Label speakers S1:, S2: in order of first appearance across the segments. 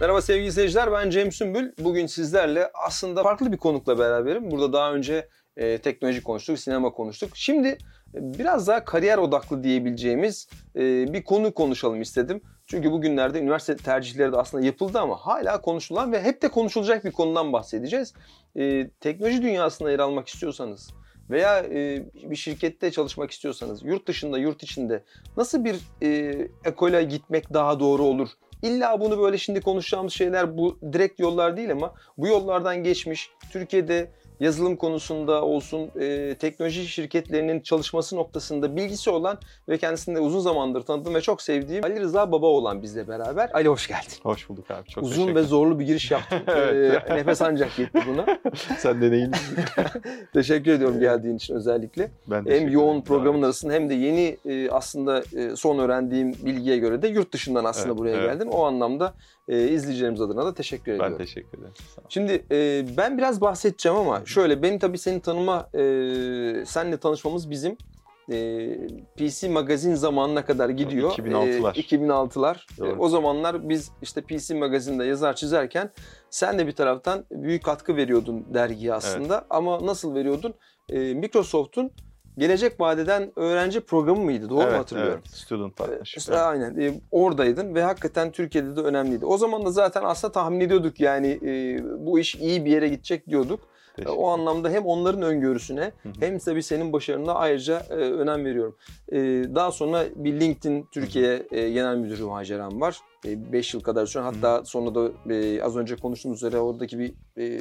S1: Merhaba sevgili seyirciler, ben Cem Sümbül. Bugün sizlerle aslında farklı bir konukla beraberim. Burada daha önce teknoloji konuştuk, sinema konuştuk. Şimdi biraz daha kariyer odaklı diyebileceğimiz bir konu konuşalım istedim. Çünkü bugünlerde üniversite tercihleri de aslında yapıldı ama hala konuşulan ve hep de konuşulacak bir konudan bahsedeceğiz. Teknoloji dünyasında yer almak istiyorsanız veya bir şirkette çalışmak istiyorsanız yurt dışında, yurt içinde nasıl bir ekole gitmek daha doğru olur? İlla bunu böyle şimdi konuşacağımız şeyler bu direkt yollar değil ama bu yollardan geçmiş, Türkiye'de yazılım konusunda olsun, teknoloji şirketlerinin çalışması noktasında bilgisi olan ve kendisini de uzun zamandır tanıdığım ve çok sevdiğim Ali Rıza Babaoğlan bizle beraber. Ali hoş geldin.
S2: Hoş bulduk abi. Çok
S1: uzun ve zorlu bir giriş yaptım. Nefes ancak yetti buna.
S2: Sen deneyimlisin.
S1: Teşekkür ediyorum geldiğin için özellikle.
S2: Ben
S1: hem yoğun
S2: ederim.
S1: programın arasında hem de yeni aslında son öğrendiğim bilgiye göre de yurt dışından aslında buraya geldin. O anlamda izleyicilerimiz adına da teşekkür ediyorum.
S2: Ben teşekkür ederim.
S1: Şimdi ben biraz bahsedeceğim ama şöyle benim tabii seni tanıma, seninle tanışmamız bizim PC Magazin zamanına kadar gidiyor.
S2: 2006'lar.
S1: 2006'lar.
S2: Doğru.
S1: O zamanlar biz işte PC Magazin'de yazar çizerken sen de bir taraftan büyük katkı veriyordun dergiye aslında. Evet. Ama nasıl veriyordun? Microsoft'un Gelecek Vadeden öğrenci programı mıydı? Doğru mu hatırlıyorum?
S2: Evet, Student Partnership.
S1: Aynen. Oradaydın ve hakikaten Türkiye'de de önemliydi. O zaman da zaten aslında tahmin ediyorduk yani bu iş iyi bir yere gidecek diyorduk. O anlamda hem onların öngörüsüne hem tabii senin başarına ayrıca önem veriyorum. Daha sonra bir LinkedIn Türkiye Genel Müdürü maceram var. 5 yıl kadar süren, hatta sonra da az önce konuştuğumuz üzere oradaki bir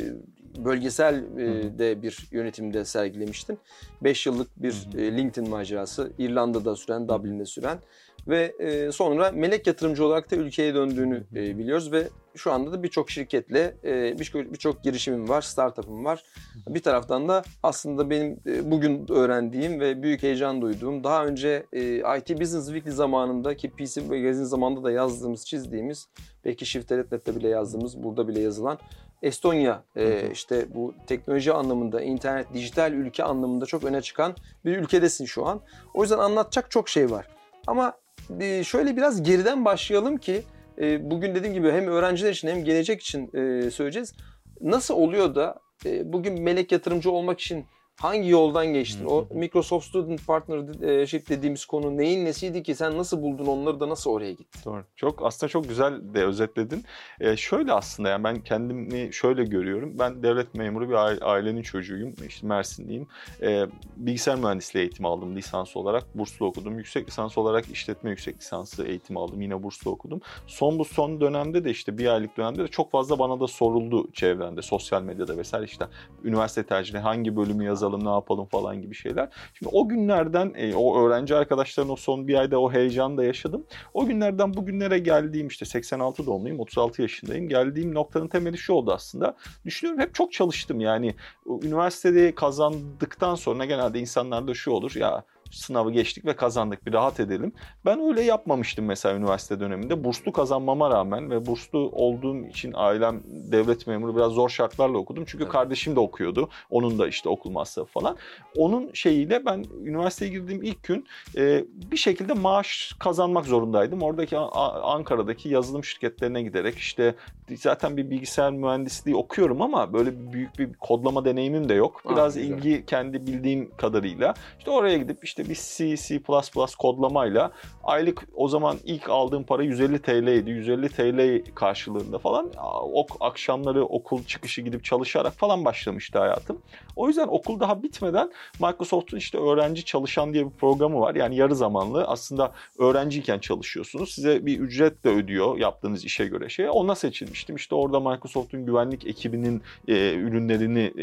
S1: bölgesel de bir yönetimde sergilemiştin. 5 yıllık bir LinkedIn macerası, İrlanda'da süren, Dublin'de süren ve sonra melek yatırımcı olarak da ülkeye döndüğünü biliyoruz ve şu anda da birçok şirketle birçok girişimim var, startup'ım var. Bir taraftan da aslında benim bugün öğrendiğim ve büyük heyecan duyduğum, daha önce IT Business Weekly zamanında ki PC Magazine zamanında da yazdığımız, çizdiğimiz, belki Shift.net'te bile yazdığımız, burada bile yazılan Estonya işte bu teknoloji anlamında, internet, dijital ülke anlamında çok öne çıkan bir ülkedesin şu an. O yüzden anlatacak çok şey var. Ama şöyle biraz geriden başlayalım ki bugün dediğim gibi hem öğrenciler için hem gelecek için söyleyeceğiz. Nasıl oluyor da bugün melek yatırımcı olmak için hangi yoldan geçtin? O Microsoft Student Partnership dediğimiz konu neyin nesiydi ki sen nasıl buldun onları da nasıl oraya gittin?
S2: Doğru. Aslında çok güzel de özetledin. Şöyle aslında yani ben kendimi şöyle görüyorum. Ben devlet memuru bir ailenin çocuğuyum. İşte Mersinliyim. Bilgisayar mühendisliği eğitimi aldım lisans olarak. Burslu okudum. Yüksek lisans olarak işletme yüksek lisansı eğitimi aldım. Yine burslu okudum. Son dönemde de işte bir aylık dönemde de çok fazla bana da soruldu çevremde, sosyal medyada vesaire işte üniversite tercihi hangi bölümü yazalım, ne yapalım falan gibi şeyler. Şimdi o günlerden o öğrenci arkadaşların o son bir ayda o heyecanı da yaşadım. O günlerden bugünlere geldiğim işte 86 doğumluyum, 36 yaşındayım. Geldiğim noktanın temeli şu oldu aslında. Düşünüyorum hep çok çalıştım yani. Üniversitede kazandıktan sonra genelde insanlarda şu olur ya, sınavı geçtik ve kazandık, bir rahat edelim. Ben öyle yapmamıştım mesela üniversite döneminde. Burslu kazanmama rağmen ve burslu olduğum için ailem devlet memuru, biraz zor şartlarla okudum. Çünkü kardeşim de okuyordu. Onun da işte okul masrafı falan. Onun şeyiyle ben üniversiteye girdiğim ilk gün bir şekilde maaş kazanmak zorundaydım. Oradaki Ankara'daki yazılım şirketlerine giderek işte zaten bir bilgisayar mühendisliği okuyorum ama böyle büyük bir kodlama deneyimim de yok. Biraz ilgi kendi bildiğim kadarıyla. İşte oraya gidip işte bir C++ kodlamayla aylık, o zaman ilk aldığım para 150 TL'ydi. 150 TL karşılığında falan akşamları okul çıkışı gidip çalışarak falan başlamıştı hayatım. O yüzden okul daha bitmeden Microsoft'un işte öğrenci çalışan diye bir programı var. Yani yarı zamanlı aslında öğrenciyken çalışıyorsunuz. Size bir ücret de ödüyor yaptığınız işe göre şey. Ona seçilmiştim. İşte orada Microsoft'un güvenlik ekibinin ürünlerini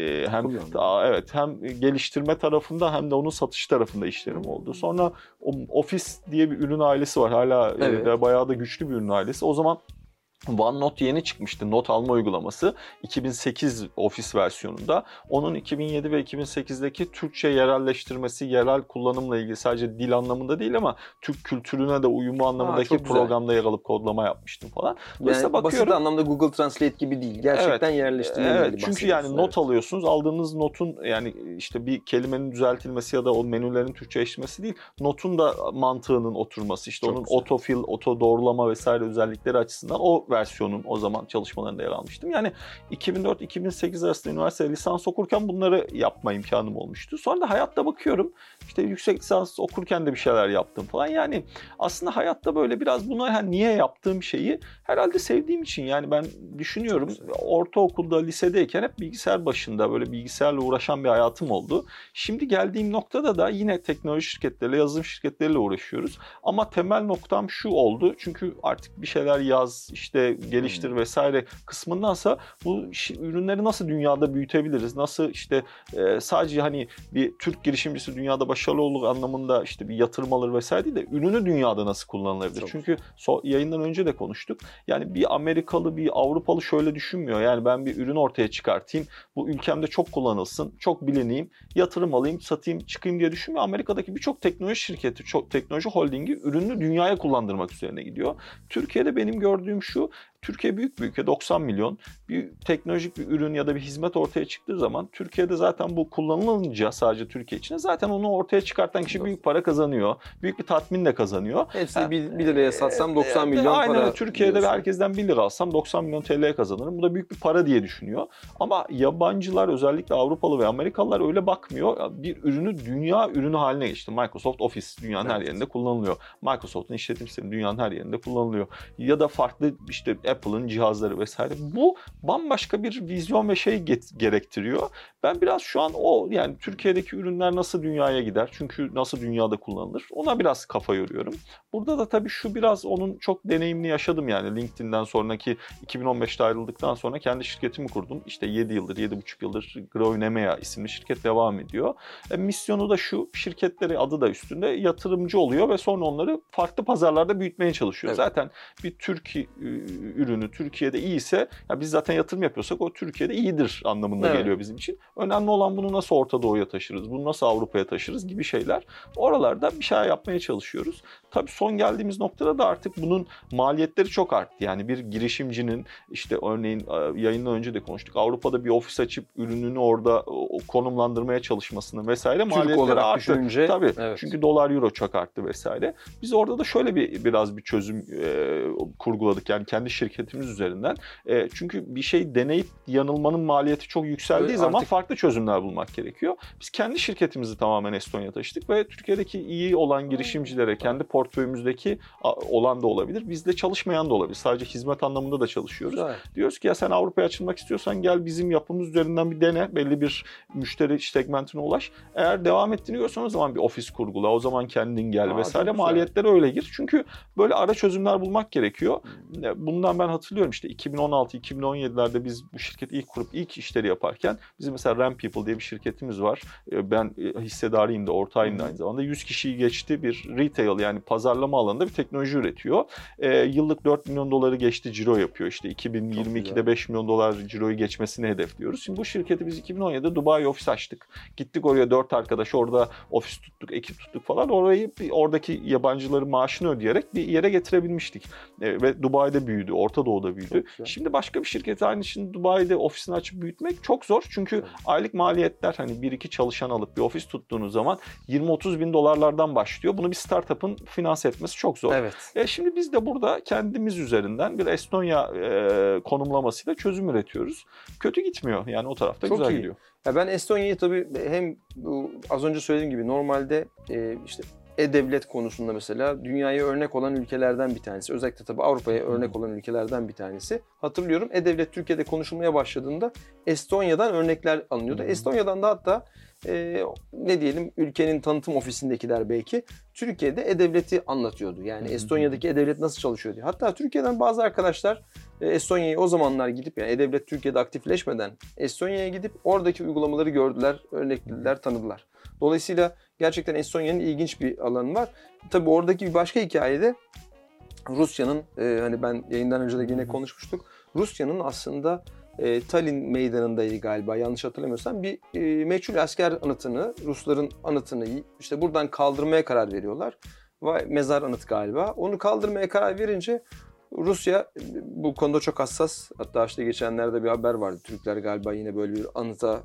S2: hem geliştirme tarafında hem de onun satış tarafında işlerim oldu. Sonra Office diye bir ürün ailesi var. Hala bayağı da güçlü bir ürün ailesi. O zaman OneNote yeni çıkmıştı. Not alma uygulaması. 2008 Office versiyonunda. Onun 2007 ve 2008'deki Türkçe yerelleştirmesi, yerel kullanımla ilgili sadece dil anlamında değil ama Türk kültürüne de uyumu anlamındaki programda yer alıp kodlama yapmıştım falan.
S1: Yani basit anlamda Google Translate gibi değil. Gerçekten yerleştirmeyle
S2: Evet, çünkü yani not alıyorsunuz. Aldığınız notun yani işte bir kelimenin düzeltilmesi ya da o menülerin Türkçeleştirmesi değil. Notun da mantığının oturması, işte çok onun güzel. Autofill, auto doğrulama vesaire özellikleri açısından o versiyonun o zaman çalışmalarında yer almıştım. Yani 2004-2008 arasında üniversitede lisans okurken bunları yapma imkanım olmuştu. Sonra da hayatta bakıyorum, işte yüksek lisans okurken de bir şeyler yaptım falan. Yani aslında hayatta böyle biraz bunu niye yaptığım şeyi herhalde sevdiğim için. Yani ben düşünüyorum, ortaokulda, lisedeyken hep bilgisayar başında böyle bilgisayarla uğraşan bir hayatım oldu. Şimdi geldiğim noktada da yine teknoloji şirketleriyle, yazılım şirketleriyle uğraşıyoruz. Ama temel noktam şu oldu. Çünkü artık bir şeyler yaz, işte geliştir vesaire kısmındansa bu ürünleri nasıl dünyada büyütebiliriz? Nasıl işte sadece hani bir Türk girişimcisi dünyada başarılı olur anlamında işte bir yatırım alır vesaire değil de ürünü dünyada nasıl kullanılabilir? Çok. Çünkü yayından önce de konuştuk. Yani bir Amerikalı, bir Avrupalı şöyle düşünmüyor. Yani ben bir ürün ortaya çıkartayım, bu ülkemde çok kullanılsın, çok bilineyim, yatırım alayım, satayım, çıkayım diye düşünmüyor. Amerika'daki birçok teknoloji şirketi, çok teknoloji holdingi ürünü dünyaya kullandırmak üzerine gidiyor. Türkiye'de benim gördüğüm şu, Türkiye büyük bir ülke, 90 milyon. Bir teknolojik bir ürün ya da bir hizmet ortaya çıktığı zaman Türkiye'de zaten bu kullanılınca sadece Türkiye içinde zaten onu ortaya çıkartan kişi büyük para kazanıyor. Büyük bir tatmin de kazanıyor.
S1: Hepsini 1 liraya satsam 90 milyon
S2: aynen,
S1: para.
S2: Türkiye'de
S1: diyorsun.
S2: herkesten 1 lira alsam 90 milyon TL'ye kazanırım. Bu da büyük bir para diye düşünüyor. Ama yabancılar, özellikle Avrupalı ve Amerikalılar öyle bakmıyor. Bir ürünü dünya ürünü haline geçti. Microsoft Office dünyanın her yerinde kullanılıyor. Microsoft'un işletim sistemi dünyanın her yerinde kullanılıyor. Ya da farklı işte Apple'ın cihazları vesaire. Bu bambaşka bir vizyon ve gerektiriyor. Ben biraz şu an yani Türkiye'deki ürünler nasıl dünyaya gider? Çünkü nasıl dünyada kullanılır? Ona biraz kafa yoruyorum. Burada da tabii şu biraz onun çok deneyimini yaşadım yani. LinkedIn'den sonraki 2015'te ayrıldıktan sonra kendi şirketimi kurdum. İşte 7 yıldır, 7,5 yıldır Grow Nemea isimli şirket devam ediyor. Misyonu da şu, şirketleri adı da üstünde yatırımcı oluyor ve sonra onları farklı pazarlarda büyütmeye çalışıyor. Evet. Zaten bir Türk ürünü Türkiye'de iyiyse, ya biz zaten yatırım yapıyorsak o Türkiye'de iyidir anlamında geliyor bizim için. Önemli olan bunu nasıl Orta Doğu'ya taşırız, bunu nasıl Avrupa'ya taşırız gibi şeyler. Oralarda bir şey yapmaya çalışıyoruz. Tabii son geldiğimiz noktada da artık bunun maliyetleri çok arttı. Yani bir girişimcinin işte örneğin yayından önce de konuştuk. Avrupa'da bir ofis açıp ürününü orada konumlandırmaya çalışmasının vesaire
S1: Türk
S2: maliyetleri
S1: olarak
S2: arttı.
S1: düşününce.
S2: Tabii.
S1: Evet.
S2: Çünkü dolar euro çok arttı vesaire. Biz orada da şöyle biraz bir çözüm kurguladık. Yani kendi şirketimiz üzerinden. Çünkü bir şey deneyip yanılmanın maliyeti çok yükseldiği zaman farklı çözümler bulmak gerekiyor. Biz kendi şirketimizi tamamen Estonya'ya taşıdık ve Türkiye'deki iyi olan girişimcilere, kendi portföyümüzdeki olan da olabilir. Bizde çalışmayan da olabilir. Sadece hizmet anlamında da çalışıyoruz. Evet. Diyoruz ki ya sen Avrupa'ya açılmak istiyorsan gel bizim yapımız üzerinden bir dene. Belli bir müşteri segmentine ulaş. Eğer devam ettiğini görsen o zaman bir ofis kurgula. O zaman kendin gel vesaire. Maliyetlere öyle gir. Çünkü böyle ara çözümler bulmak gerekiyor. Bundan ben hatırlıyorum işte 2016-2017'lerde biz bu şirketi ilk kurup ilk işleri yaparken bizim mesela Ram People diye bir şirketimiz var. Ben hissedarıyım da, ortağıyım da aynı zamanda. 100 kişiyi geçti, bir retail yani pazarlama alanında bir teknoloji üretiyor. Yıllık 4 milyon doları geçti ciro yapıyor. İşte 2022'de 5 milyon dolar ciroyu geçmesini hedefliyoruz. Şimdi bu şirketi biz 2017'de Dubai ofis açtık. Gittik oraya 4 arkadaş, orada ofis tuttuk, ekip tuttuk falan. Oradaki yabancıların maaşını ödeyerek bir yere getirebilmiştik. Ve Dubai'de büyüdü, Orta Doğu'da büyüdü. Şimdi başka bir şirket aynı için Dubai'de ofisini açıp büyütmek çok zor. Çünkü aylık maliyetler hani 1-2 çalışan alıp bir ofis tuttuğunuz zaman 20-30 bin dolarlardan başlıyor. Bunu bir startup'ın finanse etmesi çok zor.
S1: Evet.
S2: Şimdi biz de burada kendimiz üzerinden bir Estonya konumlamasıyla çözüm üretiyoruz. Kötü gitmiyor. Yani o tarafta çok güzel gidiyor.
S1: Ya ben Estonya'yı tabii hem az önce söylediğim gibi normalde işte e-devlet konusunda mesela dünyaya örnek olan ülkelerden bir tanesi. Özellikle tabii Avrupa'ya örnek olan ülkelerden bir tanesi. Hatırlıyorum e-devlet Türkiye'de konuşulmaya başladığında Estonya'dan örnekler alınıyordu. Estonya'dan da hatta ne diyelim ülkenin tanıtım ofisindekiler belki Türkiye'de e-devleti anlatıyordu. Yani Estonya'daki e-devlet nasıl çalışıyor diye. Hatta Türkiye'den bazı arkadaşlar Estonya'ya o zamanlar gidip yani e-devlet Türkiye'de aktifleşmeden Estonya'ya gidip oradaki uygulamaları gördüler, örneklediler, tanıdılar. Dolayısıyla gerçekten Estonya'nın ilginç bir alanı var. Tabii oradaki bir başka hikayede Rusya'nın hani ben yayından önce de yine konuşmuştuk. Rusya'nın aslında Tallinn meydanındaydı galiba yanlış hatırlamıyorsam bir meçhul asker anıtını, Rusların anıtını işte buradan kaldırmaya karar veriyorlar. Mezar anıt galiba. Onu kaldırmaya karar verince Rusya bu konuda çok hassas. Hatta işte geçenlerde bir haber vardı. Türkler galiba yine böyle bir anıta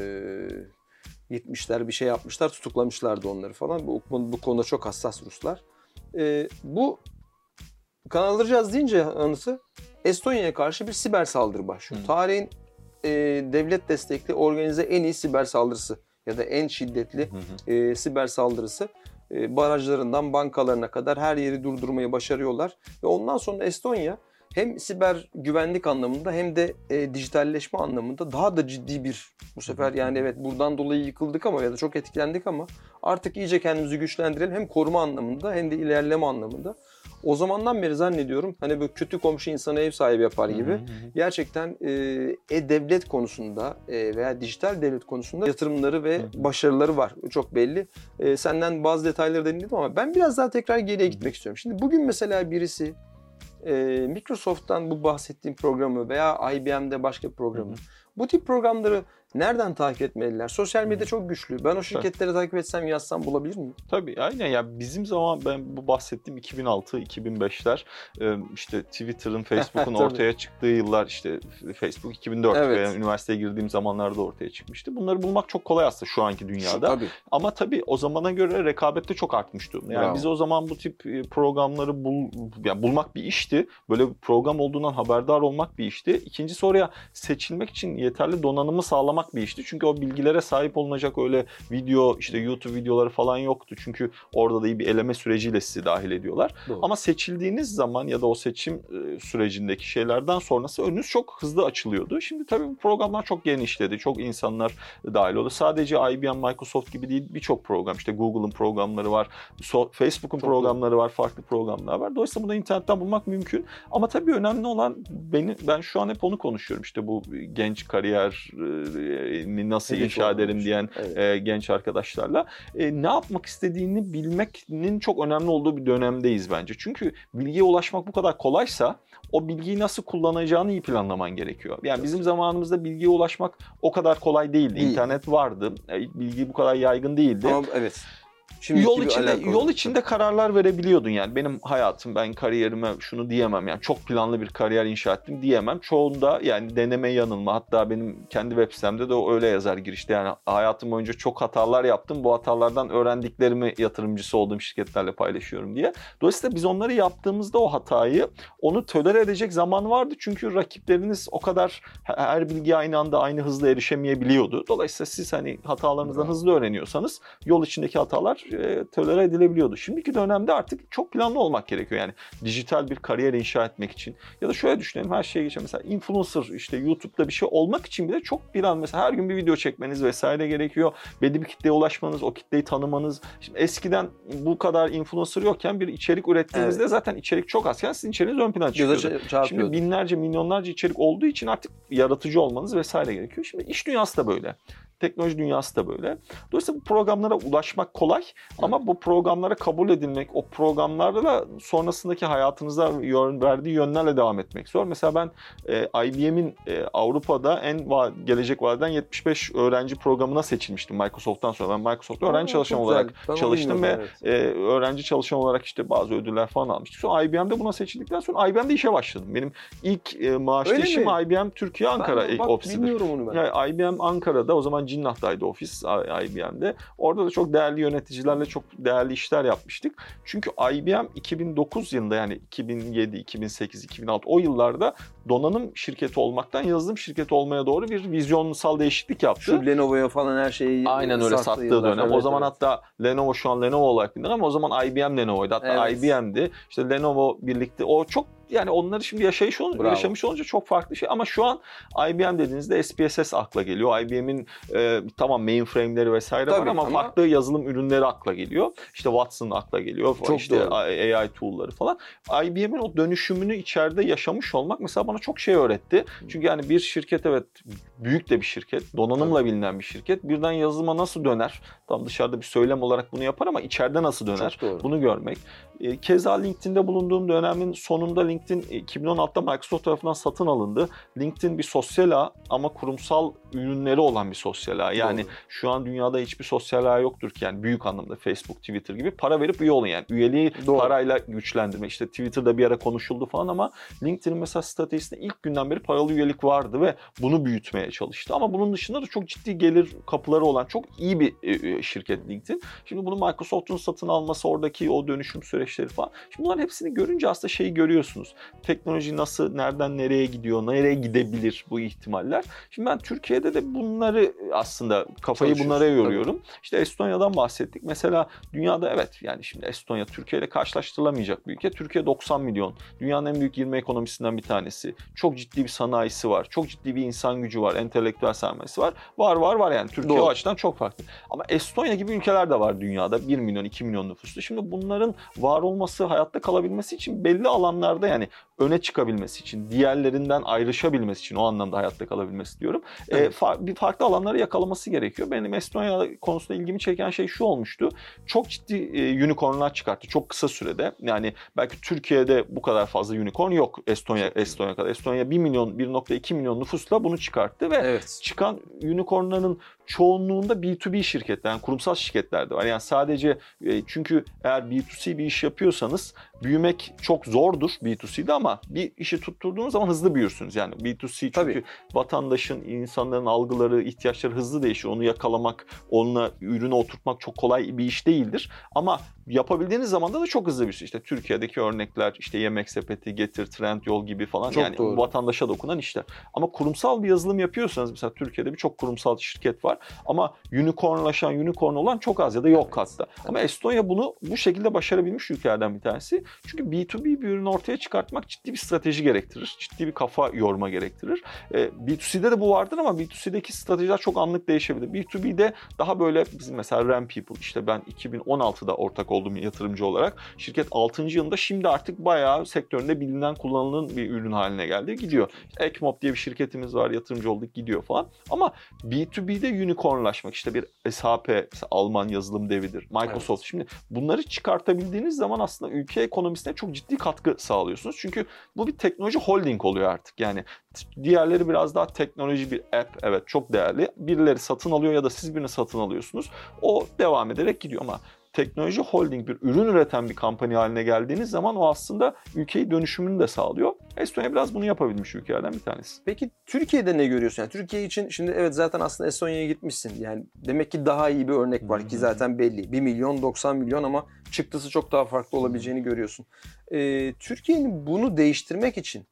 S1: gitmişler, bir şey yapmışlar, tutuklamışlardı onları falan. Bu konuda çok hassas Ruslar. Bu kaldıracağız deyince anıtı Estonya'ya karşı bir siber saldırı başlıyor. Tarihin devlet destekli organize en iyi siber saldırısı ya da en şiddetli siber saldırısı. Barajlarından bankalarına kadar her yeri durdurmayı başarıyorlar. Ve ondan sonra Estonya hem siber güvenlik anlamında hem de dijitalleşme anlamında daha da ciddi bir, bu sefer yani evet buradan dolayı yıkıldık ama ya da çok etkilendik ama artık iyice kendimizi güçlendirelim hem koruma anlamında hem de ilerleme anlamında. O zamandan beri zannediyorum hani böyle kötü komşu insana ev sahibi yapar gibi gerçekten devlet konusunda veya dijital devlet konusunda yatırımları ve başarıları var. Çok belli. Senden bazı detayları dinledim ama ben biraz daha tekrar geriye gitmek istiyorum. Şimdi bugün mesela birisi Microsoft'tan bu bahsettiğim programı veya IBM'de başka bir programı, bu tip programları nereden takip etmeliler? Sosyal medya çok güçlü. Ben o şirketleri takip etsem, yazsam bulabilir miyim?
S2: Tabii aynen ya, bizim zaman ben bu bahsettiğim 2006-2005'ler işte Twitter'ın, Facebook'un ortaya çıktığı yıllar, işte Facebook 2004 veya üniversiteye girdiğim zamanlarda ortaya çıkmıştı. Bunları bulmak çok kolay aslında şu anki dünyada. Ama tabii o zamana göre rekabet de çok artmış durumda. Yani biz o zaman bu tip programları bulmak bir işti. Böyle bir program olduğundan haberdar olmak bir işti. İkincisi oraya seçilmek için yeterli donanımı sağlamak bir işti. Çünkü o bilgilere sahip olunacak öyle video, işte YouTube videoları falan yoktu. Çünkü orada da iyi bir eleme süreciyle sizi dahil ediyorlar. Doğru. Ama seçildiğiniz zaman ya da o seçim sürecindeki şeylerden sonrası önünüz çok hızlı açılıyordu. Şimdi tabii bu programlar çok genişledi. Çok insanlar dahil oldu. Sadece IBM, Microsoft gibi değil, birçok program. İşte Google'ın programları var. Facebook'un programları var. Farklı programlar var. Dolayısıyla bunu internetten bulmak mümkün. Ama tabii önemli olan ben şu an hep onu konuşuyorum. İşte bu genç kariyer nasıl inşa ederim diyen genç arkadaşlarla ne yapmak istediğini bilmenin çok önemli olduğu bir dönemdeyiz bence. Çünkü bilgiye ulaşmak bu kadar kolaysa o bilgiyi nasıl kullanacağını iyi planlaman gerekiyor. Yani bizim zamanımızda bilgiye ulaşmak o kadar kolay değildi. İnternet vardı. Bilgi bu kadar yaygın değildi.
S1: Ama evet.
S2: Yol içinde kararlar verebiliyordun yani. Benim hayatım, ben kariyerime şunu diyemem yani, çok planlı bir kariyer inşa ettim diyemem. Çoğunda yani deneme yanılma, hatta benim kendi web sitemde de öyle yazar girişte, yani hayatım boyunca çok hatalar yaptım. Bu hatalardan öğrendiklerimi yatırımcısı olduğum şirketlerle paylaşıyorum diye. Dolayısıyla biz onları yaptığımızda o hatayı, onu tolere edecek zaman vardı. Çünkü rakipleriniz o kadar her bilgiye aynı anda aynı hızla erişemeyebiliyordu. Dolayısıyla siz hani hatalarınızdan hızlı öğreniyorsanız yol içindeki hatalar tolere edilebiliyordu. Şimdiki dönemde artık çok planlı olmak gerekiyor. Yani dijital bir kariyer inşa etmek için. Ya da şöyle düşünelim, her şeye geçelim. Mesela influencer, işte YouTube'da bir şey olmak için bile çok plan, mesela her gün bir video çekmeniz vesaire gerekiyor. Belli bir kitleye ulaşmanız, o kitleyi tanımanız. Şimdi eskiden bu kadar influencer yokken bir içerik ürettiğinizde zaten içerik çok azken sizin içeriğiniz ön plana çıkıyordu. Şimdi binlerce, milyonlarca içerik olduğu için artık yaratıcı olmanız vesaire gerekiyor. Şimdi iş dünyası da böyle. Teknoloji dünyası da böyle. Dolayısıyla bu programlara ulaşmak kolay ama bu programlara kabul edilmek, o programlarla sonrasındaki hayatınıza verdiği yönlerle devam etmek zor. Mesela ben IBM'in Avrupa'da en gelecek vadeden 75 öğrenci programına seçilmiştim Microsoft'tan sonra. Ben Microsoft'ta öğrenci çalışan olarak çalıştım ve öğrenci çalışan olarak işte bazı ödüller falan almıştık. Sonra IBM'de buna seçildikten sonra IBM'de işe başladım. Benim ilk maaşlı işim IBM Türkiye Ankara ofisidir.
S1: Bilmiyorum onu ben.
S2: Yani IBM Ankara'da, o zaman Cinnah'taydı ofis IBM'de. Orada da çok değerli yöneticilerle çok değerli işler yapmıştık. Çünkü IBM 2009 yılında, yani 2007, 2008, 2006 o yıllarda donanım şirketi olmaktan yazılım şirketi olmaya doğru bir vizyonsal değişiklik yaptı.
S1: Şu Lenovo'ya falan her şeyi
S2: aynen öyle sattığı dönem. Evet, o zaman hatta Lenovo şu an Lenovo olarak bilinir ama o zaman IBM Lenovo'ydu. Hatta IBM'di. İşte Lenovo birlikte o çok, yani onları şimdi yaşamış olunca çok farklı şey. Ama şu an IBM dediğinizde SPSS akla geliyor. IBM'in tamam mainframe'leri vesaire var ama farklı yazılım ürünleri akla geliyor. İşte Watson akla geliyor. Çok işte doğru. AI tool'ları falan. IBM'in o dönüşümünü içeride yaşamış olmak mesela bana çok şey öğretti. Çünkü yani bir şirket, evet büyük de bir şirket, donanımla bilinen bir şirket. Birden yazılıma nasıl döner? Tam dışarıda bir söylem olarak bunu yapar ama içeride nasıl döner? Bunu görmek. Keza LinkedIn'de bulunduğum dönemin sonunda LinkedIn 2016'da Microsoft tarafından satın alındı. LinkedIn bir sosyal ağ ama kurumsal ürünleri olan bir sosyal ağ. Yani şu an dünyada hiçbir sosyal ağ yoktur ki, yani büyük anlamda Facebook, Twitter gibi para verip üye olun yani. Üyeliği parayla güçlendirmek. İşte Twitter'da bir ara konuşuldu falan ama LinkedIn'in mesela stratejisinde ilk günden beri paralı üyelik vardı ve bunu büyütmeye çalıştı. Ama bunun dışında da çok ciddi gelir kapıları olan çok iyi bir şirket LinkedIn. Şimdi bunu Microsoft'un satın alması, oradaki o dönüşüm süreçleri falan. Şimdi bunların hepsini görünce aslında şeyi görüyorsunuz. bilmiyoruz. Teknoloji nasıl, nereden nereye gidiyor, nereye gidebilir bu ihtimaller. Şimdi ben Türkiye'de de bunları aslında kafayı bunlara yoruyorum. Tabii. İşte Estonya'dan bahsettik. Mesela dünyada evet yani şimdi Estonya Türkiye ile karşılaştırılamayacak bir ülke. Türkiye 90 milyon. Dünyanın en büyük 20 ekonomisinden bir tanesi. Çok ciddi bir sanayisi var. Çok ciddi bir insan gücü var. Entelektüel sermayesi var. Var yani. Türkiye o açıdan çok farklı. Ama Estonya gibi ülkeler de var dünyada. 1 milyon, 2 milyon nüfuslu. Şimdi bunların var olması, hayatta kalabilmesi için belli alanlarda yani öne çıkabilmesi için, diğerlerinden ayrışabilmesi için o anlamda hayatta kalabilmesi diyorum. Evet. Bir farklı alanları yakalaması gerekiyor. Benim Estonya konusunda ilgimi çeken şey şu olmuştu. Çok ciddi unicornlar çıkarttı çok kısa sürede. Yani belki Türkiye'de bu kadar fazla unicorn yok Estonya kadar. Estonya 1 milyon, 1.2 milyon nüfusla bunu çıkarttı ve çıkan unicornların çoğunluğunda B2B şirketler, yani kurumsal şirketler de var. Yani sadece çünkü eğer B2C bir iş yapıyorsanız büyümek çok zordur B2C'de ama bir işi tutturduğunuz zaman hızlı büyürsünüz. Yani B2C çünkü vatandaşın, insanların algıları, ihtiyaçları hızlı değişir. Onu yakalamak, onunla ürünü oturtmak çok kolay bir iş değildir. Ama yapabildiğiniz zaman da çok hızlı bir şey. İşte Türkiye'deki örnekler, işte Yemek Sepeti, Getir, Trendyol gibi falan çok yani doğru. Vatandaşa dokunan işler. Ama kurumsal bir yazılım yapıyorsanız mesela Türkiye'de birçok kurumsal şirket var ama unicorn olan çok az ya da yok hatta. Ama Estonya bunu bu şekilde başarabilmiş ülkelerden bir tanesi. Çünkü B2B bir ürünü ortaya çıkartmak ciddi bir strateji gerektirir. Ciddi bir kafa yorma gerektirir. B2C'de de bu vardır ama B2C'deki stratejiler çok anlık değişebilir. B2B'de daha böyle bizim mesela RAM People işte ben 2016'da ortak oldum yatırımcı olarak. Şirket 6. yılında şimdi artık bayağı sektöründe bilinen kullanılan bir ürün haline geldi. Gidiyor. Ekmob diye bir şirketimiz var. Yatırımcı olduk gidiyor falan. Ama B2B'de unicornlaşmak işte bir SAP, mesela Alman yazılım devidir. Microsoft. Şimdi bunları çıkartabildiğiniz zaman aslında ülke ekonomisine çok ciddi katkı sağlıyorsunuz. Çünkü bu bir teknoloji holding oluyor artık. Yani diğerleri biraz daha teknoloji bir app. Evet çok değerli. Birileri satın alıyor ya da siz birini satın alıyorsunuz. O devam ederek gidiyor ama teknoloji holding bir ürün üreten bir kampanya haline geldiğiniz zaman o aslında ülkeyi dönüşümünü de sağlıyor. Estonya biraz bunu yapabilmiş ülkelerden bir tanesi.
S1: Peki Türkiye'de ne görüyorsun? Yani Türkiye için şimdi evet zaten aslında Estonya'ya gitmişsin. Yani demek ki daha iyi bir örnek var ki zaten belli. 1 milyon 90 milyon ama çıktısı çok daha farklı olabileceğini görüyorsun. Türkiye'nin bunu değiştirmek için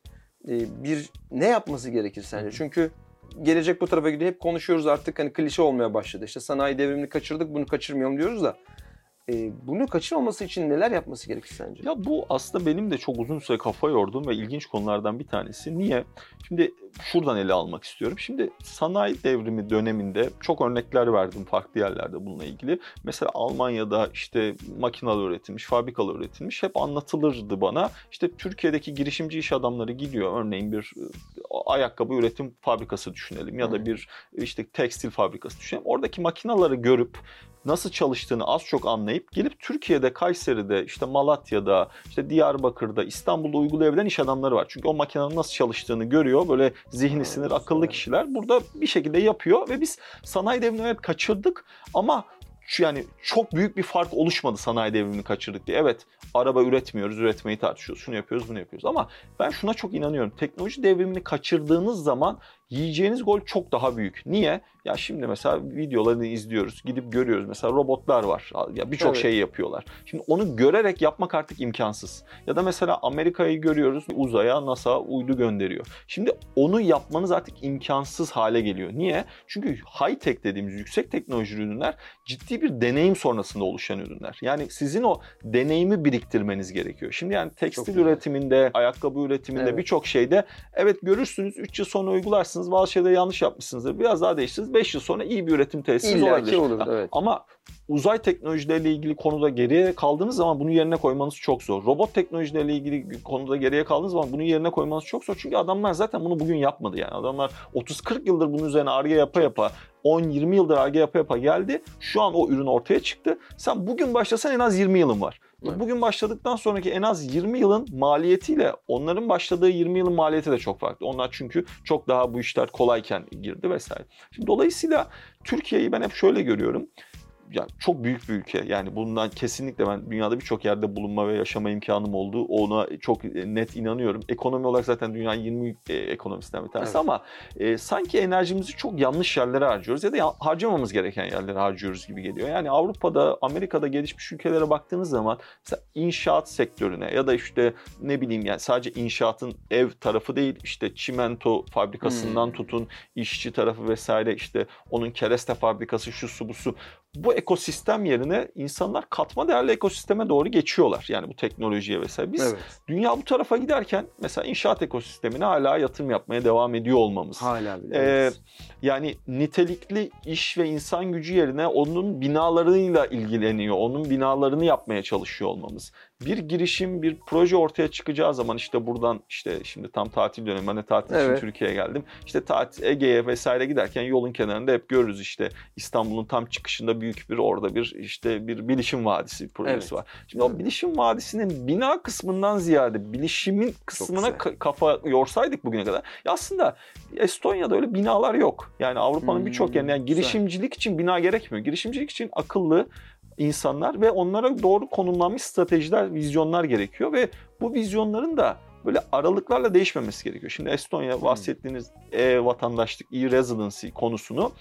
S1: bir ne yapması gerekir sence? Çünkü gelecek bu tarafa gidiyor. Hep konuşuyoruz artık hani klişe olmaya başladı. İşte sanayi devrimini kaçırdık bunu kaçırmayalım diyoruz da. Bunu kaçırmaması için neler yapması gerekir sence?
S2: Ya bu aslında benim de çok uzun süre kafa yorduğum ve ilginç konulardan bir tanesi. Niye? Şimdi şuradan ele almak istiyorum. Şimdi sanayi devrimi döneminde çok örnekler verdim farklı yerlerde bununla ilgili. Mesela Almanya'da işte makineler üretilmiş, fabrikalar üretilmiş. Hep anlatılırdı bana. İşte Türkiye'deki girişimci iş adamları gidiyor. Örneğin bir ayakkabı üretim fabrikası düşünelim ya da bir işte tekstil fabrikası düşünelim. Oradaki makineleri görüp nasıl çalıştığını az çok anlayıp gelip Türkiye'de, Kayseri'de, işte Malatya'da, işte Diyarbakır'da, İstanbul'da uygulayabilen iş adamları var. Çünkü o makinenin nasıl çalıştığını görüyor. Böyle zihni sinir, akıllı kişiler burada bir şekilde yapıyor ve biz sanayi devrimini evet kaçırdık ama yani çok büyük bir fark oluşmadı sanayi devrimini kaçırdık diye. Evet araba üretmiyoruz, üretmeyi tartışıyoruz. Şunu yapıyoruz, bunu yapıyoruz ama ben şuna çok inanıyorum. Teknoloji devrimini kaçırdığınız zaman yiyeceğiniz gol çok daha büyük. Niye? Ya şimdi mesela videolarını izliyoruz, gidip görüyoruz. Mesela robotlar var. Ya birçok şey yapıyorlar. Şimdi onu görerek yapmak artık imkansız. Ya da mesela Amerika'yı görüyoruz. Uzaya NASA uydu gönderiyor. Şimdi onu yapmanız artık imkansız hale geliyor. Niye? Çünkü high tech dediğimiz yüksek teknoloji ürünler ciddi bir deneyim sonrasında oluşan ürünler. Yani sizin o deneyimi biriktirmeniz gerekiyor. Şimdi yani tekstil üretiminde, ayakkabı üretiminde birçok şeyde evet görürsünüz 3 yıl sonra uygularsınız. Bazı şeyleri yanlış yapmışsınızdır. Biraz daha değiştirirsiniz. 5 yıl sonra iyi bir üretim tesisiniz olabilir.
S1: Olur, evet.
S2: Ama uzay teknolojileriyle ilgili konuda geriye kaldığınız zaman bunu yerine koymanız çok zor. Robot teknolojileriyle ilgili konuda geriye kaldığınız zaman bunu yerine koymanız çok zor. Çünkü adamlar zaten bunu bugün yapmadı yani. Adamlar 30-40 yıldır bunun üzerine Ar-Ge yapa 10-20 yıldır Ar-Ge yapa geldi. Şu an o ürün ortaya çıktı. Sen bugün başlasan en az 20 yılın var. Evet. Bugün başladıktan sonraki en az 20 yılın maliyetiyle onların başladığı 20 yılın maliyeti de çok farklı. Onlar çünkü çok daha bu işler kolayken girdi vesaire. Şimdi dolayısıyla Türkiye'yi ben hep şöyle görüyorum. yani çok büyük bir ülke. Yani bundan kesinlikle ben dünyada birçok yerde bulunma ve yaşama imkanım oldu. Ona çok net inanıyorum. Ekonomi olarak zaten dünyanın 20 ekonomisinden bir tanesi, ama sanki enerjimizi çok yanlış yerlere harcıyoruz ya da harcamamız gereken yerlere harcıyoruz gibi geliyor. Yani Avrupa'da, Amerika'da gelişmiş ülkelere baktığınız zaman mesela inşaat sektörüne ya da işte ne bileyim yani sadece inşaatın ev tarafı değil, işte çimento fabrikasından tutun işçi tarafı vesaire, işte onun kereste fabrikası, şu su bu su. Bu ekosistem yerine insanlar katma değerli ekosisteme doğru geçiyorlar. Yani bu teknolojiye vesaire. Biz dünya bu tarafa giderken mesela inşaat ekosistemine hala yatırım yapmaya devam ediyor olmamız.
S1: Hala bile.
S2: Yani nitelikli iş ve insan gücü yerine onun binalarıyla ilgileniyor. Onun binalarını yapmaya çalışıyor olmamız. Bir girişim, bir proje ortaya çıkacağı zaman işte buradan işte şimdi tam tatil dönemi. Ben de tatil için Türkiye'ye geldim. İşte Ege'ye vesaire giderken yolun kenarında hep görürüz işte İstanbul'un tam çıkışında büyük bir orada bir işte bir bilişim vadisi projesi var. Şimdi o bilişim vadisinin bina kısmından ziyade bilişimin kısmına kafa yorsaydık bugüne kadar. Ya aslında Estonya'da öyle binalar yok. Yani Avrupa'nın birçok yerinde yani girişimcilik için bina gerekmiyor. Girişimcilik için akıllı insanlar ve onlara doğru konumlanmış stratejiler, vizyonlar gerekiyor ve bu vizyonların da böyle aralıklarla değişmemesi gerekiyor. Şimdi Estonya bahsettiğiniz vatandaşlık, e-residency konusunu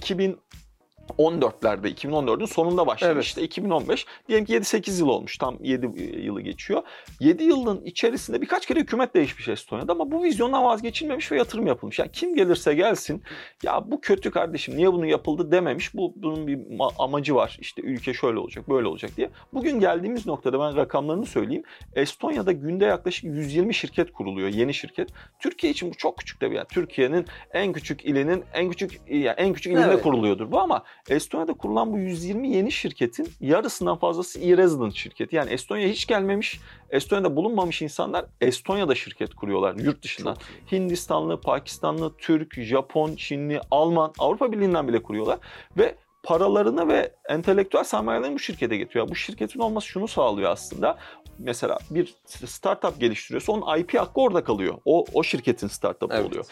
S2: 2014'ün sonunda başlamış. İşte 2015, diyelim ki 7-8 yıl olmuş. Tam 7 yılı geçiyor. 7 yılın içerisinde birkaç kere hükümet değişmiş Estonya'da ama bu vizyondan vazgeçilmemiş ve yatırım yapılmış. Yani kim gelirse gelsin, ya bu kötü kardeşim niye bunu yapıldı dememiş. Bunun bir amacı var. İşte ülke şöyle olacak, böyle olacak diye. Bugün geldiğimiz noktada ben rakamlarını söyleyeyim. Estonya'da günde yaklaşık 120 şirket kuruluyor. Yeni şirket. Türkiye için bu çok küçük tabii. Yani Türkiye'nin en küçük ilinin en küçük ilinde kuruluyordur bu, ama Estonya'da kurulan bu 120 yeni şirketin yarısından fazlası e-resident şirketi. Yani Estonya'ya hiç gelmemiş, Estonya'da bulunmamış insanlar Estonya'da şirket kuruyorlar yurt dışından. Hindistanlı, Pakistanlı, Türk, Japon, Çinli, Alman, Avrupa Birliği'nden bile kuruyorlar ve paralarını ve entelektüel sermayelerini bu şirkete getiriyor. Bu şirketin olması şunu sağlıyor aslında. Mesela bir startup geliştiriyorsa onun IP hakkı orada kalıyor. O şirketin startup'ı oluyor.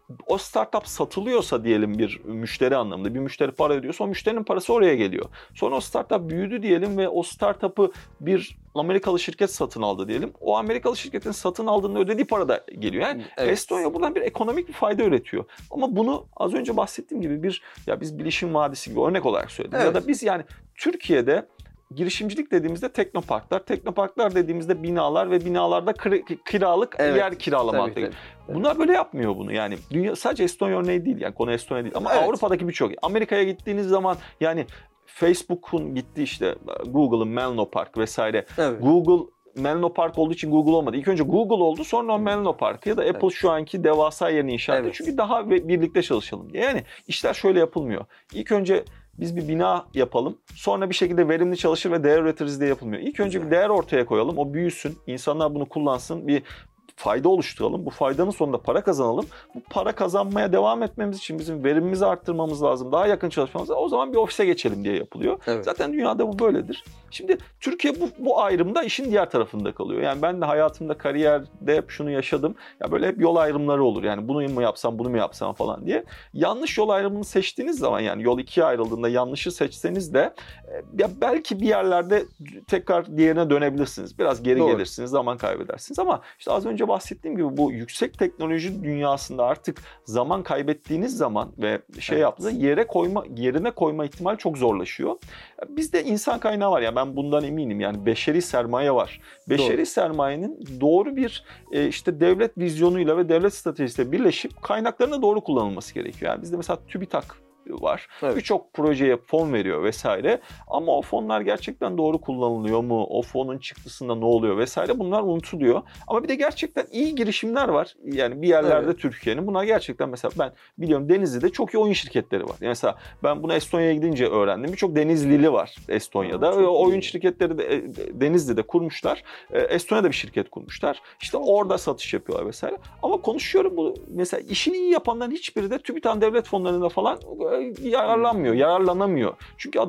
S2: O startup satılıyorsa diyelim bir müşteri anlamında, bir müşteri para ödüyorsa o müşterinin parası oraya geliyor. Sonra o startup büyüdü diyelim ve o startup'ı bir Amerikalı şirket satın aldı diyelim. O Amerikalı şirketin satın aldığında ödediği para da geliyor. Yani Estonya buradan bir ekonomik bir fayda üretiyor. Ama bunu az önce bahsettiğim gibi biz bilişim vadisi gibi örnek olarak söyledim. Ya da biz yani Türkiye'de girişimcilik dediğimizde teknoparklar dediğimizde binalar ve binalarda kiralık yer kiralama. Bunlar böyle yapmıyor bunu. Yani dünya sadece Estonya örneği değil, yani konu Estonya değil ama Avrupa'daki birçok. Amerika'ya gittiğiniz zaman yani Facebook'un gitti işte Google'ın Menlo Park vesaire. Google Menlo Park olduğu için Google olmadı. İlk önce Google oldu, sonra o Menlo Park'ı ya da Apple şu anki devasa yerini inşa etti. Çünkü daha birlikte çalışalım diye. Yani işler şöyle yapılmıyor. İlk önce biz bir bina yapalım, sonra bir şekilde verimli çalışır ve değer üretiriz diye yapılmıyor. İlk önce bir değer ortaya koyalım, o büyüsün, insanlar bunu kullansın, bir fayda oluşturalım. Bu faydanın sonunda para kazanalım. Bu para kazanmaya devam etmemiz için bizim verimimizi arttırmamız lazım. Daha yakın çalışmamız lazım. O zaman bir ofise geçelim diye yapılıyor. Zaten dünyada bu böyledir. Şimdi Türkiye bu ayrımda işin diğer tarafında kalıyor. Yani ben de hayatımda, kariyerde hep şunu yaşadım. Ya böyle hep yol ayrımları olur. Yani bunu mu yapsam, bunu mu yapsam falan diye. Yanlış yol ayrımını seçtiğiniz zaman, yani yol ikiye ayrıldığında yanlışı seçseniz de ya belki bir yerlerde tekrar diğerine dönebilirsiniz. Biraz geri gelirsiniz, zaman kaybedersiniz ama işte az önce bahsettiğim gibi bu yüksek teknoloji dünyasında artık zaman kaybettiğiniz zaman ve yaptığınızda yerine koyma ihtimali çok zorlaşıyor. Bizde insan kaynağı var ya, ben bundan eminim, yani beşeri sermaye var. Beşeri sermayenin doğru bir işte devlet vizyonuyla ve devlet stratejisiyle birleşip kaynaklarına doğru kullanılması gerekiyor. Yani bizde mesela TÜBİTAK var. Birçok projeye fon veriyor vesaire. Ama o fonlar gerçekten doğru kullanılıyor mu? O fonun çıktısında ne oluyor vesaire, bunlar unutuluyor. Ama bir de gerçekten iyi girişimler var. Yani bir yerlerde Türkiye'nin. Bunlar gerçekten, mesela ben biliyorum Denizli'de çok iyi oyun şirketleri var. Yani mesela ben bunu Estonya'ya gidince öğrendim. Birçok Denizlili var Estonya'da. Oyun şirketleri de Denizli'de kurmuşlar. Estonya'da bir şirket kurmuşlar. İşte orada satış yapıyorlar vesaire. Ama konuşuyorum, bu mesela işini iyi yapanların hiçbiri de TÜBİTAK devlet fonlarında falan yararlanamıyor. Çünkü adamın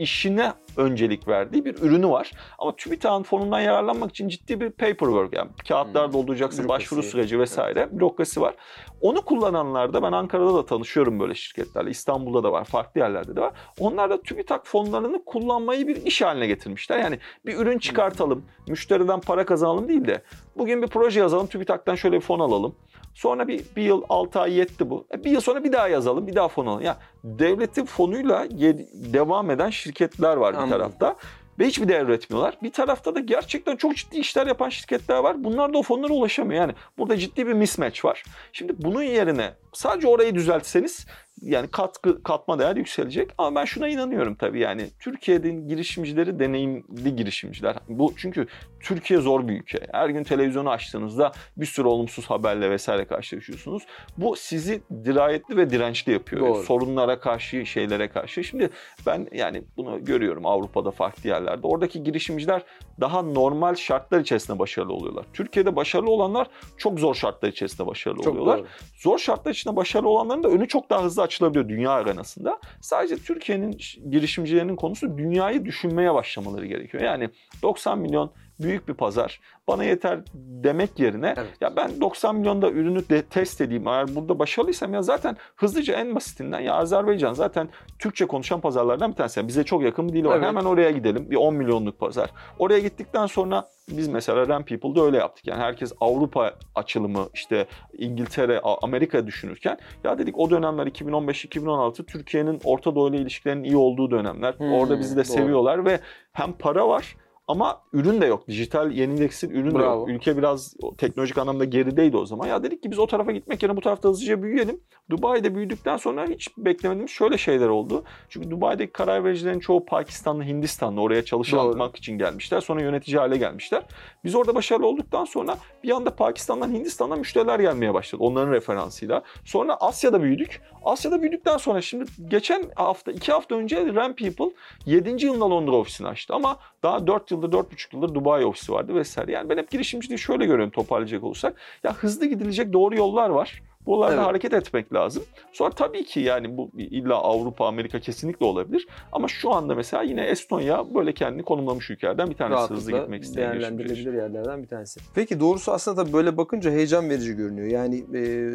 S2: işine öncelik verdiği bir ürünü var. Ama TÜBİTAK'ın fonundan yararlanmak için ciddi bir paperwork, yani kağıtlar dolduracaksın, başvuru süreci vesaire, bürokrasi var. Onu kullananlar da, ben Ankara'da da tanışıyorum böyle şirketlerle, İstanbul'da da var, farklı yerlerde de var. Onlar da TÜBİTAK fonlarını kullanmayı bir iş haline getirmişler. Yani bir ürün çıkartalım, müşteriden para kazanalım değil de bugün bir proje yazalım, TÜBİTAK'tan şöyle bir fon alalım. Sonra bir yıl 6 ay yetti bu. Bir yıl sonra bir daha yazalım, bir daha fon alalım. Ya devletin fonuyla devam eden şirketler var bir tarafta. Ve hiçbir değer üretmiyorlar. Bir tarafta da gerçekten çok ciddi işler yapan şirketler var. Bunlar da o fonlara ulaşamıyor. Yani burada ciddi bir mismatch var. Şimdi bunun yerine sadece orayı düzeltseniz yani katma değer yükselecek. Ama ben şuna inanıyorum tabii, yani Türkiye'nin girişimcileri deneyimli girişimciler. Bu çünkü Türkiye zor bir ülke. Her gün televizyonu açtığınızda bir sürü olumsuz haberle vesaire karşılaşıyorsunuz. Bu sizi dirayetli ve dirençli yapıyor.
S1: Doğru.
S2: Sorunlara karşı, şeylere karşı. Şimdi ben yani bunu görüyorum Avrupa'da, farklı yerlerde. Oradaki girişimciler daha normal şartlar içerisinde başarılı oluyorlar. Türkiye'de başarılı olanlar çok zor şartlar içerisinde başarılı oluyorlar.
S1: Doğru.
S2: Zor şartlar içinde başarılı olanların da önü çok daha hızlı açılabiliyor dünya arenasında. Sadece Türkiye'nin girişimcilerinin konusu, dünyayı düşünmeye başlamaları gerekiyor. Yani 90 milyon büyük bir pazar, bana yeter demek yerine ya ben 90 milyonda ürünü test edeyim. Eğer burada başarılıysam ya zaten hızlıca en basitinden, ya Azerbaycan zaten Türkçe konuşan pazarlardan bir tanesi. Yani bize çok yakın bir dili var. Hemen oraya gidelim. Bir 10 milyonluk pazar. Oraya gittikten sonra biz mesela Ramp People'da öyle yaptık. Yani herkes Avrupa açılımı, işte İngiltere, Amerika düşünürken ya dedik o dönemler 2015-2016 Türkiye'nin Orta Doğu ile ilişkilerinin iyi olduğu dönemler. Orada bizi de seviyorlar ve hem para var ama ürün de yok. Dijital yeni nesil ürün de yok. Ülke biraz teknolojik anlamda gerideydi o zaman. Ya dedik ki biz o tarafa gitmek yerine bu tarafta hızlıca büyüyelim. Dubai'de büyüdükten sonra hiç beklemediğimiz şöyle şeyler oldu. Çünkü Dubai'deki karar vericilerin çoğu Pakistanlı, Hindistanlı, oraya çalışmak için gelmişler. Sonra yönetici hale gelmişler. Biz orada başarılı olduktan sonra bir anda Pakistan'dan, Hindistan'dan müşteriler gelmeye başladı. Onların referansıyla. Sonra Asya'da büyüdük. Asya'da büyüdükten sonra şimdi geçen hafta, 2 hafta önce Ramp People 7. yılında Londra ofisini açtı. Ama daha 4 yıldır, 4,5 yıldır Dubai ofisi vardı vesaire. Yani ben hep girişimciliği şöyle görüyorum, toparlayacak olursak. Ya hızlı gidilecek doğru yollar var. Buralarda hareket etmek lazım. Sonra tabii ki yani bu illa Avrupa, Amerika kesinlikle olabilir. Ama şu anda mesela yine Estonya böyle kendini konumlamış ülkelerden bir tanesi.
S1: Rahatlıkla
S2: hızlı gitmek isteyen
S1: değerlendirilebilir yerlerden bir tanesi. Peki doğrusu aslında tabii böyle bakınca heyecan verici görünüyor. Yani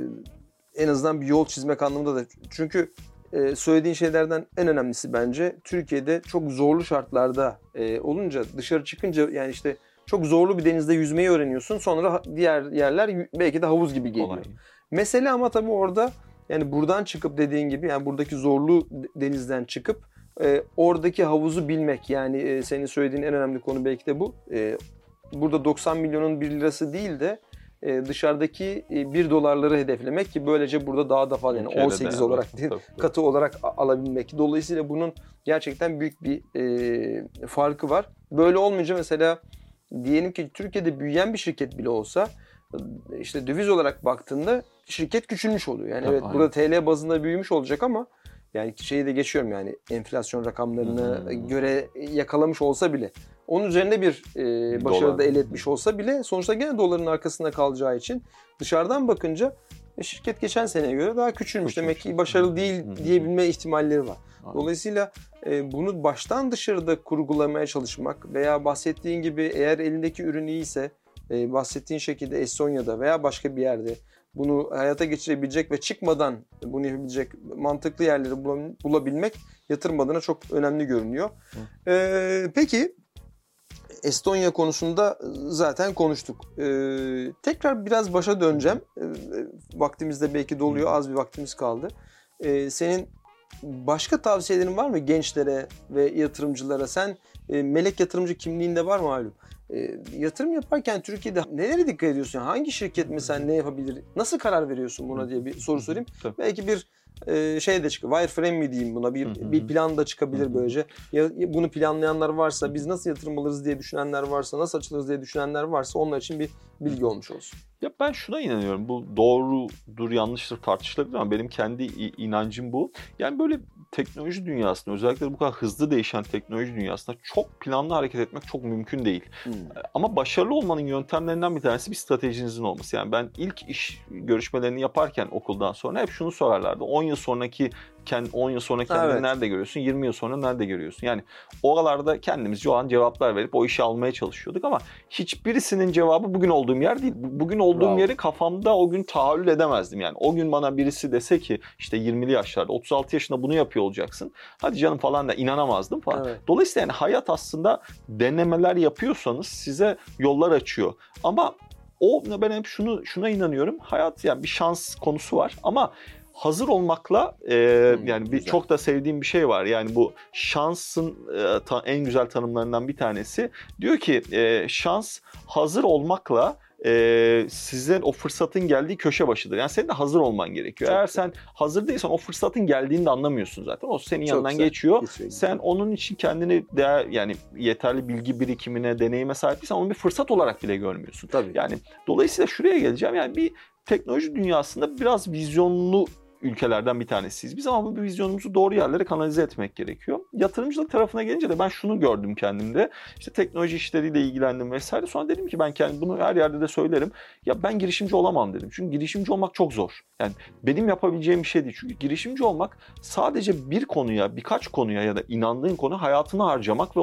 S1: en azından bir yol çizmek anlamında da. Çünkü söylediğin şeylerden en önemlisi bence Türkiye'de çok zorlu şartlarda olunca, dışarı çıkınca yani işte çok zorlu bir denizde yüzmeyi öğreniyorsun. Sonra diğer yerler belki de havuz gibi geliyor. Olay. Mesele ama tabii orada yani buradan çıkıp, dediğin gibi yani buradaki zorlu denizden çıkıp oradaki havuzu bilmek. Yani senin söylediğin en önemli konu belki de bu. Burada 90 milyonun 1 lirası değil de dışarıdaki 1 dolarları hedeflemek ki böylece burada daha da fazla, yani 18 olarak değil, katı olarak alabilmek. Dolayısıyla bunun gerçekten büyük bir farkı var. Böyle olmayınca mesela diyelim ki Türkiye'de büyüyen bir şirket bile olsa işte döviz olarak baktığında şirket küçülmüş oluyor. Yani evet, burada TL bazında büyümüş olacak ama yani şeyi de geçiyorum, yani enflasyon rakamlarını göre yakalamış olsa bile, onun üzerinde bir başarı da elde etmiş olsa bile sonuçta gene doların arkasında kalacağı için dışarıdan bakınca şirket geçen seneye göre daha küçülmüş. Demek ki başarılı değil diyebilme ihtimalleri var. Dolayısıyla bunu baştan dışarıda kurgulamaya çalışmak veya bahsettiğin gibi eğer elindeki ürün iyiyse bahsettiğin şekilde Estonya'da veya başka bir yerde bunu hayata geçirebilecek ve çıkmadan bunu yapabilecek mantıklı yerleri bulabilmek yatırım adına çok önemli görünüyor. Peki Estonya konusunda zaten konuştuk. Tekrar biraz başa döneceğim. Vaktimiz de belki doluyor. Az bir vaktimiz kaldı. Senin başka tavsiyelerin var mı gençlere ve yatırımcılara? Sen melek yatırımcı kimliğinde var malum. Yatırım yaparken Türkiye'de nelere dikkat ediyorsun? Hangi şirket mesela ne yapabilir? Nasıl karar veriyorsun buna diye bir soru sorayım. Belki bir şey de çıkıyor. Wireframe mi diyeyim buna? Bir plan da çıkabilir böylece. Ya bunu planlayanlar varsa, biz nasıl yatırım alırız diye düşünenler varsa, nasıl açılırız diye düşünenler varsa onlar için bir bilgi olmuş olsun.
S2: Ya ben şuna inanıyorum. Bu doğrudur, yanlıştır tartışılabilir ama benim kendi inancım bu. Yani böyle teknoloji dünyasında, özellikle bu kadar hızlı değişen teknoloji dünyasında çok planlı hareket etmek çok mümkün değil. Ama başarılı olmanın yöntemlerinden bir tanesi bir stratejinizin olması. Yani ben ilk iş görüşmelerini yaparken okuldan sonra hep şunu sorarlardı. 10 yıl sonraki 10 yıl sonra kendini
S1: Evet.
S2: nerede görüyorsun? 20 yıl sonra nerede görüyorsun? Yani oralarda kendimizce o an cevaplar verip o işi almaya çalışıyorduk ama hiçbirisinin cevabı bugün olduğum yer değil. Bugün olduğum
S1: Bravo.
S2: yeri kafamda o gün tahayyül edemezdim yani. O gün bana birisi dese ki işte 20'li yaşlarda 36 yaşında bunu yapıyor olacaksın. Hadi canım falan da inanamazdım falan.
S1: Evet.
S2: Dolayısıyla yani hayat aslında denemeler yapıyorsanız size yollar açıyor. Ama ben hep şuna inanıyorum. Hayat yani bir şans konusu var ama hazır olmakla yani
S1: güzel.
S2: çok da sevdiğim bir şey var. Yani bu şansın en güzel tanımlarından bir tanesi. Diyor ki şans hazır olmakla size o fırsatın geldiği köşe başıdır. Yani senin de hazır olman gerekiyor.
S1: Çok
S2: Eğer
S1: güzel.
S2: sen hazır değilsen o fırsatın geldiğini de anlamıyorsun zaten. O senin
S1: Çok
S2: yanından
S1: güzel.
S2: geçiyor.
S1: Geçiyor.
S2: Sen onun için kendini yani yeterli bilgi birikimine, deneyime sahip değilsen onu bir fırsat olarak bile görmüyorsun.
S1: Tabii.
S2: Yani dolayısıyla şuraya geleceğim. Yani bir teknoloji dünyasında biraz vizyonlu ülkelerden bir tanesiyiz biz ama bu vizyonumuzu doğru yerlere kanalize etmek gerekiyor. Yatırımcılık tarafına gelince de ben şunu gördüm kendimde. İşte teknoloji işleriyle ilgilendim vesaire. Sonra dedim ki ben bunu her yerde de söylerim. Ya ben girişimci olamam dedim. Çünkü girişimci olmak çok zor. Yani benim yapabileceğim bir şey değil. Çünkü girişimci olmak sadece bir konuya, birkaç konuya ya da inandığın konu hayatını harcamak ve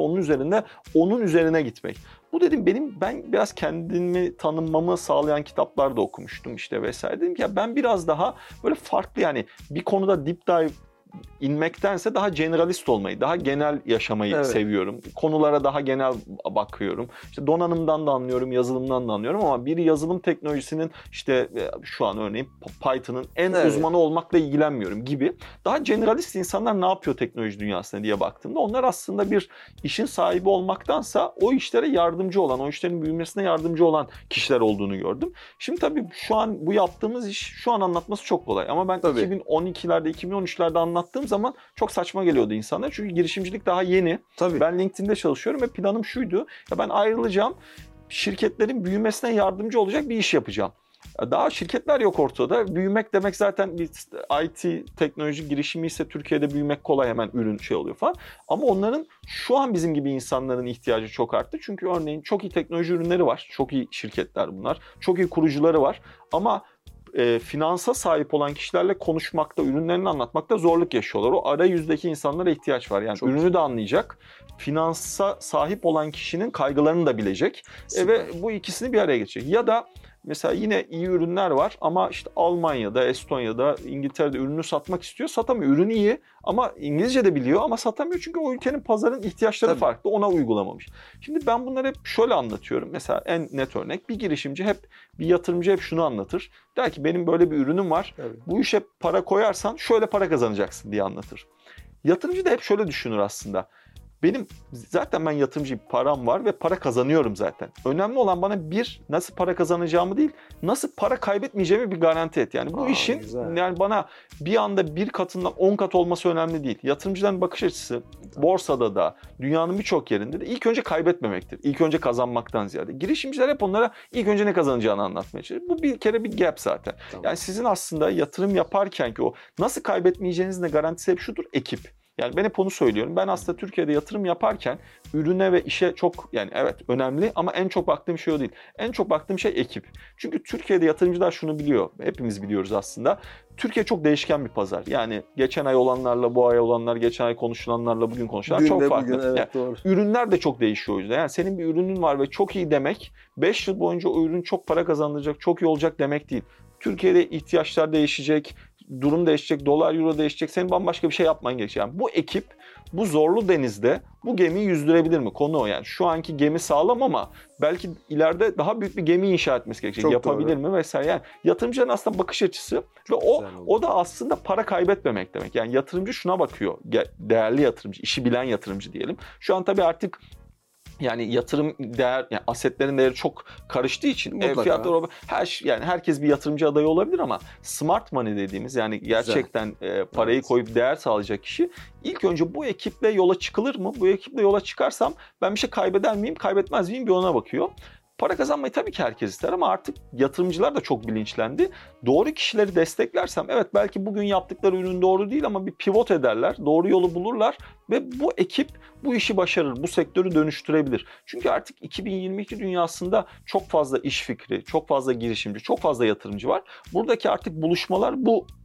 S2: onun üzerine gitmek. Bu dedim ben biraz kendimi tanımamı sağlayan kitaplar da okumuştum işte vesaire. Dedim ki ya ben biraz daha böyle farklı yani bir konuda deep dive inmektense daha generalist olmayı, daha genel yaşamayı seviyorum. Konulara daha genel bakıyorum. İşte donanımdan da anlıyorum, yazılımdan da anlıyorum ama bir yazılım teknolojisinin işte şu an örneğin Python'ın en uzmanı olmakla ilgilenmiyorum gibi. Daha generalist insanlar ne yapıyor teknoloji dünyasında diye baktığımda onlar aslında bir işin sahibi olmaktansa o işlere yardımcı olan, o işlerin büyümesine yardımcı olan kişiler olduğunu gördüm. Şimdi tabii şu an bu yaptığımız iş şu an anlatması çok kolay ama ben 2012'lerde, 2013'lerde anlattığım zaman çok saçma geliyordu insanlara. Çünkü girişimcilik daha yeni.
S1: Tabii.
S2: Ben LinkedIn'de çalışıyorum ve planım şuydu. Ya ben ayrılacağım. Şirketlerin büyümesine yardımcı olacak bir iş yapacağım. Daha şirketler yok ortada. Büyümek demek zaten bir IT teknoloji girişimi ise Türkiye'de büyümek kolay hemen ürün oluyor falan. Ama onların şu an bizim gibi insanların ihtiyacı çok arttı. Çünkü örneğin çok iyi teknoloji ürünleri var. Çok iyi şirketler bunlar. Çok iyi kurucuları var. Ama finansa sahip olan kişilerle konuşmakta, ürünlerini anlatmakta zorluk yaşıyorlar. O arayüzdeki insanlara ihtiyaç var. Yani ürünü de anlayacak, finansa sahip olan kişinin kaygılarını da bilecek ve bu ikisini bir araya geçecek. Ya da mesela yine iyi ürünler var ama işte Almanya'da, Estonya'da, İngiltere'de ürünü satmak istiyor. Satamıyor. Ürün iyi ama İngilizce de biliyor ama satamıyor. Çünkü o ülkenin pazarın ihtiyaçları farklı. Ona uygulamamış. Şimdi ben bunları hep şöyle anlatıyorum. Mesela en net örnek bir girişimci bir yatırımcı hep şunu anlatır. Der ki benim böyle bir ürünüm var. Bu işe para koyarsan şöyle para kazanacaksın diye anlatır. Yatırımcı da hep şöyle düşünür aslında. Zaten ben yatırımcıyım, param var ve para kazanıyorum zaten. Önemli olan bana nasıl para kazanacağımı değil, nasıl para kaybetmeyeceğimi bir garanti et. Yani bu işin yani bana bir anda 1 katından 10 kat olması önemli değil. Yatırımcıların bakış açısı borsada da, dünyanın birçok yerinde de ilk önce kaybetmemektir. İlk önce kazanmaktan ziyade. Girişimciler hep onlara ilk önce ne kazanacağını anlatmaya çalışıyor. Bu bir kere bir gap zaten. Yani sizin aslında yatırım yaparken ki o nasıl kaybetmeyeceğinizin de garantisi hep şudur: ekip. Yani ben hep onu söylüyorum. Ben aslında Türkiye'de yatırım yaparken ürüne ve işe çok yani evet önemli ama en çok baktığım şey o değil. En çok baktığım şey ekip. Çünkü Türkiye'de yatırımcılar şunu biliyor. Hepimiz biliyoruz aslında. Türkiye çok değişken bir pazar. Yani geçen ay olanlarla bu ay olanlar, geçen ay konuşulanlarla bugün konuşulanlar çok farklı.
S1: Bugün, evet,
S2: yani,
S1: doğru.
S2: Ürünler de çok değişiyor o yüzden. Yani senin bir ürünün var ve çok iyi demek 5 yıl boyunca o ürün çok para kazandıracak, çok iyi olacak demek değil. Türkiye'de ihtiyaçlar değişecek, durum değişecek, dolar, euro değişecek. Senin bambaşka bir şey yapman gerekecek. Yani bu ekip bu zorlu denizde bu gemiyi yüzdürebilir mi? Konu o yani. Şu anki gemi sağlam ama belki ileride daha büyük bir gemi inşa etmesi gerekecek.
S1: Çok
S2: yapabilir mi vesaire. Yani yatırımcıların aslında bakış açısı ve o da aslında para kaybetmemek demek. Yani yatırımcı şuna bakıyor. Değerli yatırımcı, işi bilen yatırımcı diyelim. Şu an tabii artık yani yatırım yani asetlerin değeri çok karıştığı için ev fiyatları yani herkes bir yatırımcı adayı olabilir ama smart money dediğimiz yani gerçekten parayı koyup değer sağlayacak kişi ilk önce bu ekiple yola çıkılır mı? Bu ekiple yola çıkarsam ben bir şey kaybeder miyim, kaybetmez miyim bir ona bakıyor. Para kazanmayı tabii ki herkes ister ama artık yatırımcılar da çok bilinçlendi. Doğru kişileri desteklersem evet belki bugün yaptıkları ürün doğru değil ama bir pivot ederler, doğru yolu bulurlar ve bu ekip bu işi başarır, bu sektörü dönüştürebilir. Çünkü artık 2022 dünyasında çok fazla iş fikri, çok fazla girişimci, çok fazla yatırımcı var. Buradaki artık buluşmalar bu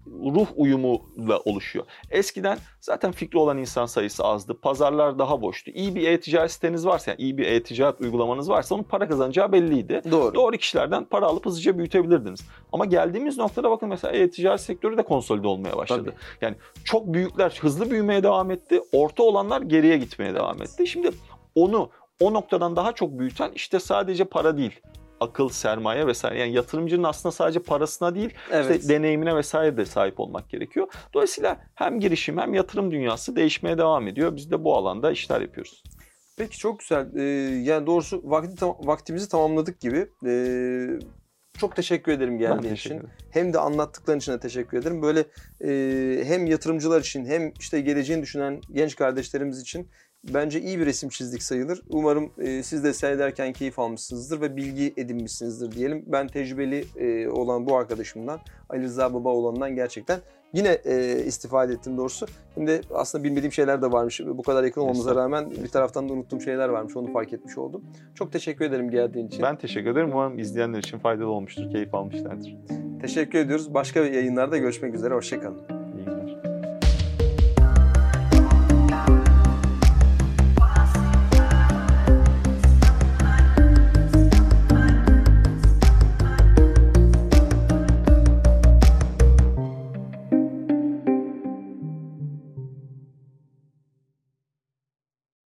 S2: ruh uyumuyla oluşuyor. Eskiden zaten fikri olan insan sayısı azdı. Pazarlar daha boştu. İyi bir e-ticaret siteniz varsa, yani iyi bir e-ticaret uygulamanız varsa onun para kazanacağı belliydi.
S1: Doğru.
S2: Doğru kişilerden para alıp hızlıca büyütebilirdiniz. Ama geldiğimiz noktada bakın mesela e-ticaret sektörü de konsolide olmaya başladı.
S1: Tabii.
S2: Yani çok büyükler hızlı büyümeye devam etti. Orta olanlar geriye gitmeye devam etti. Şimdi o noktadan daha çok büyüten işte sadece para değil. Akıl, sermaye vesaire. Yani yatırımcının aslında sadece parasına değil, işte deneyimine vesaire de sahip olmak gerekiyor. Dolayısıyla hem girişim hem yatırım dünyası değişmeye devam ediyor. Biz de bu alanda işler yapıyoruz.
S1: Peki çok güzel. Yani doğrusu vaktimizi tamamladık gibi. Çok teşekkür ederim geldiğin için. Hem de anlattıkların için de teşekkür ederim. Böyle hem yatırımcılar için hem işte geleceğini düşünen genç kardeşlerimiz için bence iyi bir resim çizdik sayılır. Umarım siz de seyrederken keyif almışsınızdır ve bilgi edinmişsinizdir diyelim. Ben tecrübeli olan bu arkadaşımdan, Ali Rıza Babaoğlan'dan gerçekten yine istifade ettim doğrusu. Şimdi aslında bilmediğim şeyler de varmış. Bu kadar yakın olmamıza rağmen bir taraftan da unuttuğum şeyler varmış. Onu fark etmiş oldum. Çok teşekkür ederim geldiğin için.
S2: Ben teşekkür ederim. Umarım izleyenler için faydalı olmuştur, keyif almışlardır.
S1: Teşekkür ediyoruz. Başka yayınlarda görüşmek üzere. Hoşça kalın.